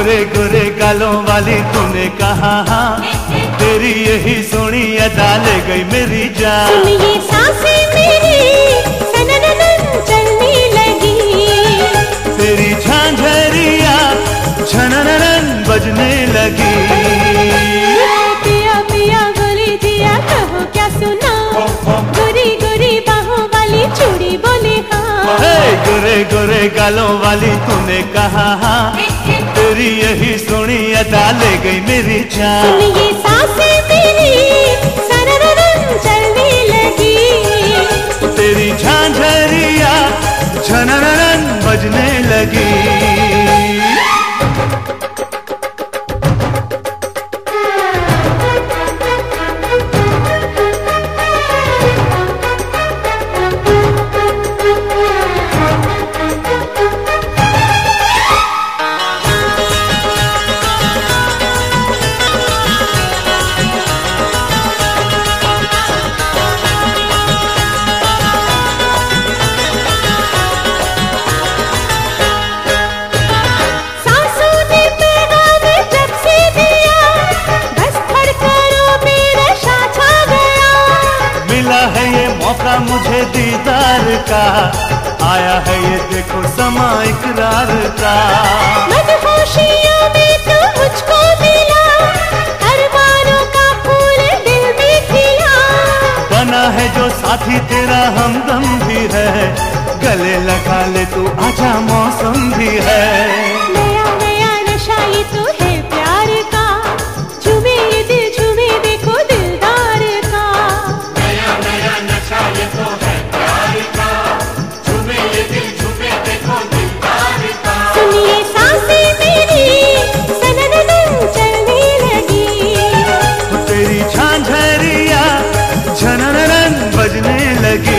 गोरे गोरे गालों वाली तूने कहा हाँ, तेरी यही सोनी अदा ले गई मेरी जान। सुन ये सांसें मेरी सनननन चलने लगी, तेरी झांझरिया झननन बजने लगी। पिया पिया गोली दिया कहो क्या सुना, गोरी गोरी बाहों वाली चूड़ी बोले हाँ। गोरे गोरे गालों वाली तूने कहा हाँ, तेरी यही सोनी अदा ले गई मेरी जान। सुन ये सांसें मेरी सनननन चलने लगी, तेरी झांझरिया झननन बजने लगी। मौका मुझे दीदार का, आया है ये देखो समा इकरार का। मदहोशियों में तू मुझको मिला, अरमानों का फूल दिल में खिला। बना है जो साथी तेरा हमदम भी है, गले लगा ले तू आजा मौसम भी है। नया नया नशा ये तो है प्यार का, झूमे ये दिल झूमे देखो दिलदार का। नया नया नशा ये तो है प्यार का, झूमे ये दिल झूमे देखो दिलदार का। सुनिए सांसें मेरी सनननन चलने लगी, तेरी झांझरिया झननन बजने लगी।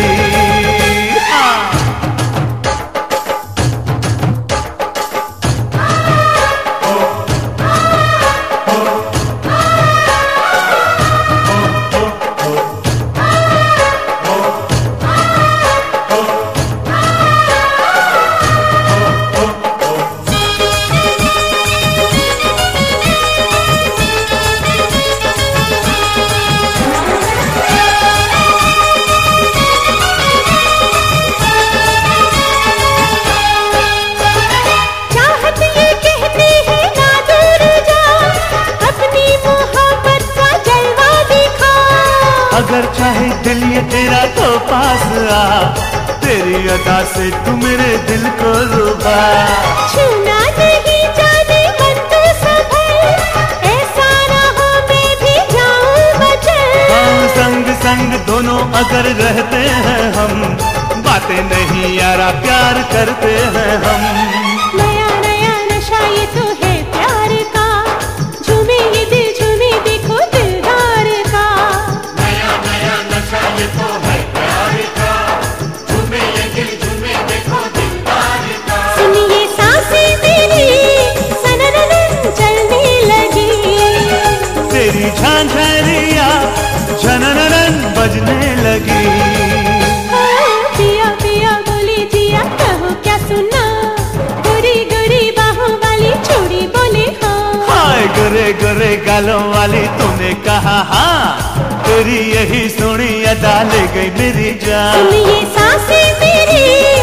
अगर चाहे दिल ये तेरा तो पास आ, तेरी अदा से तू मेरे दिल को लुभा। छूना नहीं जाने मन तो संभल, ऐसा ना हो मैं भी जाऊं बचल। हाँ संग संग दोनों अगर रहते हैं हम, बातें नहीं यारा प्यार करते हैं हम। नया नया नशा ये तो है प्यार का, झूमे ये दिल झूमे देखो दिलदार का। नया नया नशा ये तो है प्यार का, झूमे ये दिल झूमे देखो दिलदार का। सुनिए सांसें मेरी सनननन चलने लगी, तेरी झांझरिया झननन बजने लगी। पिया पिया बोली दिया कहो क्या सुना, गोरी गोरी बाहों वाली चूड़ी बोले हाँ। हाय गोरे गोरे गालों वाली तूने कहा हाँ, तेरी यही सोनी अदा ले गई मेरी जान। सुनिए सांसें मेरी